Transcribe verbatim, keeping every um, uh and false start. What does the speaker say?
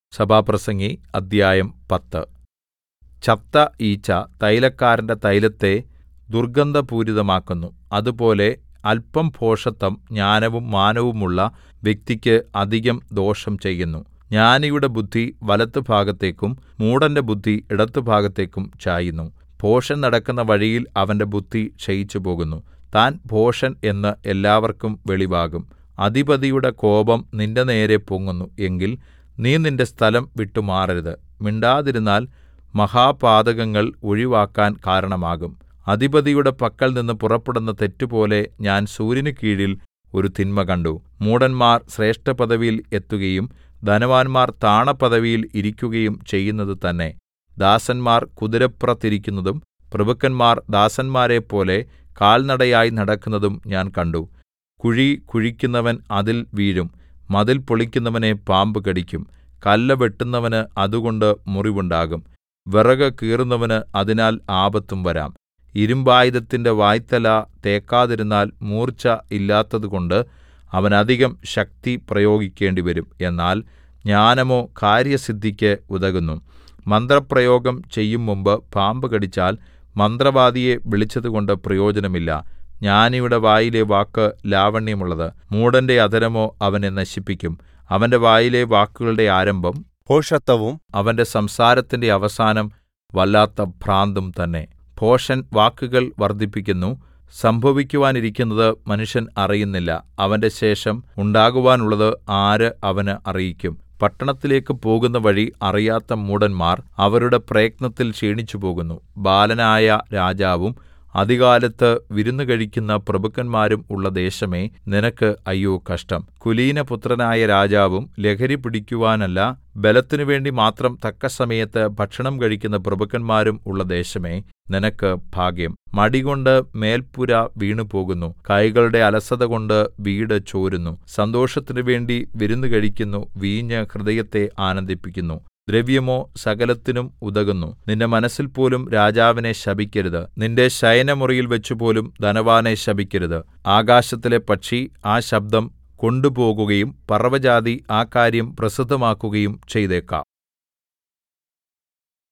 സഭാപ്രസംഗി അദ്ധ്യായം പത്ത്. ചത്ത ഈച്ച തൈലക്കാരന്റെ തൈലത്തെ ദുർഗന്ധപൂരിതമാക്കുന്നു. അതുപോലെ അല്പം ഭോഷത്തം ജ്ഞാനവും മാനവുമുള്ള വ്യക്തിക്ക് അധികം ദോഷം ചെയ്യുന്നു. ജ്ഞാനിയുടെ ബുദ്ധി വലത്തുഭാഗത്തേക്കും മൂഢന്റെ ബുദ്ധി ഇടത്തുഭാഗത്തേക്കും ചായുന്നു. ഭോഷൻ നടക്കുന്ന വഴിയിൽ അവന്റെ ബുദ്ധി ക്ഷയിച്ചുപോകുന്നു. താൻ ഭോഷൻ എന്ന് എല്ലാവർക്കും വെളിവാകും. അധിപതിയുടെ കോപം നിന്റെനേരെ പൊങ്ങുന്നു എങ്കിൽ നീ നിന്റെ സ്ഥലം വിട്ടുമാറരുത്. മിണ്ടാതിരുന്നാൽ മഹാപാതകങ്ങൾ ഒഴിവാക്കാൻ കാരണമാകും. അധിപതിയുടെ പക്കൽനിന്ന് പുറപ്പെടുന്ന തെറ്റുപോലെ ഞാൻ സൂര്യനുകീഴിൽ ഒരു തിന്മ കണ്ടു. മൂഢന്മാർ ശ്രേഷ്ഠപദവിയിൽ എത്തുകയും ധനവാന്മാർ താണപദവിയിൽ ഇരിക്കുകയും ചെയ്യുന്നത് തന്നെ. ദാസന്മാർ കുതിരപ്പുറത്തിരിക്കുന്നതും പ്രഭുക്കന്മാർ ദാസന്മാരെപ്പോലെ കാൽനടയായി നടക്കുന്നതും ഞാൻ കണ്ടു. കുഴി കുഴിക്കുന്നവൻ അതിൽ വീഴും. മതിൽ പൊളിക്കുന്നവനെ പാമ്പ് കടിക്കും. കല്ല് വെട്ടുന്നവന് അതുകൊണ്ട് മുറിവുണ്ടാകും. വിറക് കീറുന്നവന് അതിനാൽ ആപത്തും വരാം. ഇരിമ്പായുധത്തിന്റെ വായ്ത്തല തേക്കാതിരുന്നാൽ മൂർച്ച ഇല്ലാത്തതുകൊണ്ട് അവൻ അധികം ശക്തി പ്രയോഗിക്കേണ്ടിവരും. എന്നാൽ ജ്ഞാനമോ കാര്യസിദ്ധിക്ക് ഉതകുന്നു. മന്ത്രപ്രയോഗം ചെയ്യുംമുമ്പ് പാമ്പ് കടിച്ചാൽ മന്ത്രവാദിയെ വിളിച്ചതുകൊണ്ട് പ്രയോജനമില്ല. ജ്ഞാനിയുടെ വായിലെ വാക്ക് ലാവണ്യമുള്ളത്. മൂഢന്റെ അധരമോ അവനെ നശിപ്പിക്കും. അവന്റെ വായിലെ വാക്കുകളുടെ ആരംഭം ഭോഷത്തവും അവന്റെ സംസാരത്തിന്റെ അവസാനം വല്ലാത്ത ഭ്രാന്തും തന്നെ. ഭോഷൻ വാക്കുകൾ വർദ്ധിപ്പിക്കുന്നു. സംഭവിക്കുവാനിരിക്കുന്നത് മനുഷ്യൻ അറിയുന്നില്ല. അവന്റെ ശേഷം ഉണ്ടാകുവാനുള്ളത് ആര് അവന് അറിയിക്കും? പട്ടണത്തിലേക്ക് പോകുന്ന വഴി അറിയാത്ത മൂഢന്മാർ അവരുടെ പ്രയത്നത്തിൽ ക്ഷീണിച്ചുപോകുന്നു. ബാലനായ രാജാവും അതികാലത്ത് വിരുന്നു കഴിക്കുന്ന പ്രഭുക്കന്മാരും ഉള്ള ദേശമേ, നിനക്ക് അയ്യോ കഷ്ടം. കുലീനപുത്രനായ രാജാവും ലഹരി പിടിക്കുവാനല്ല ബലത്തിനുവേണ്ടി മാത്രം തക്കസമയത്ത് ഭക്ഷണം കഴിക്കുന്ന പ്രഭുക്കന്മാരും ഉള്ള ദേശമേ, നിനക്ക് ഭാഗ്യം. മടികൊണ്ട് മേൽപ്പുര വീണുപോകുന്നു. കൈകളുടെ അലസതകൊണ്ട് വീട് ചോരുന്നു. സന്തോഷത്തിനു വേണ്ടി വിരുന്നു കഴിക്കുന്നു. വീഞ്ഞ് ഹൃദയത്തെ ആനന്ദിപ്പിക്കുന്നു. ദ്രവ്യമോ സകലത്തിനും ഉതകുന്നു. നിന്റെ മനസ്സിൽ പോലും രാജാവിനെ ശപിക്കരുത്. നിന്റെ ശയനമുറിയിൽ വെച്ചുപോലും ധനവാനെ ശപിക്കരുത്. ആകാശത്തിലെ പക്ഷി ആ ശബ്ദം കൊണ്ടുപോകുകയും പറവജാതി ആ കാര്യം പ്രസിദ്ധമാക്കുകയും ചെയ്തേക്കാം.